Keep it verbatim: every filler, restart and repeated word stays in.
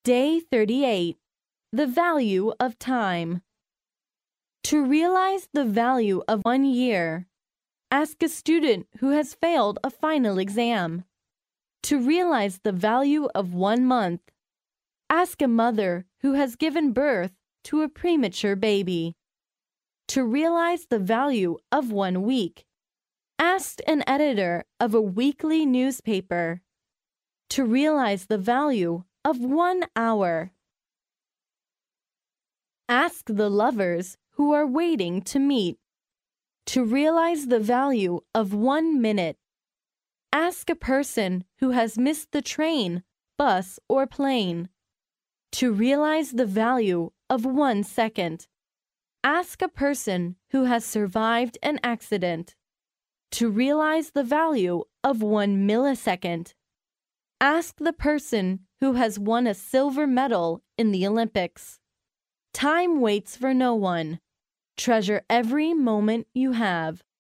Day thirty-eight. The value of time. To realize the value of one year, ask a student who has failed a final exam. To realize the value of one month, ask a mother who has given birth to a premature baby. To realize the value of one week, ask an editor of a weekly newspaper. To realize the value of one hour, ask the lovers who are waiting to meet. To realize the value of one minute, ask a person who has missed the train, bus, or plane. To realize the value of one second, ask a person who has survived an accident. To realize the value of one millisecond, ask the person who has won a silver medal in the Olympics. Time waits for no one. Treasure every moment you have.